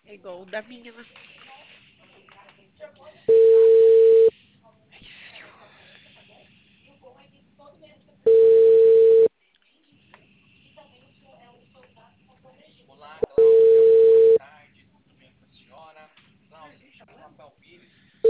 É igual o da minha lá. Ai, que frio. Olá, Cláudia. Boa tarde. Tudo bem com a senhora? Cláudia, me chamo Rafael Pires.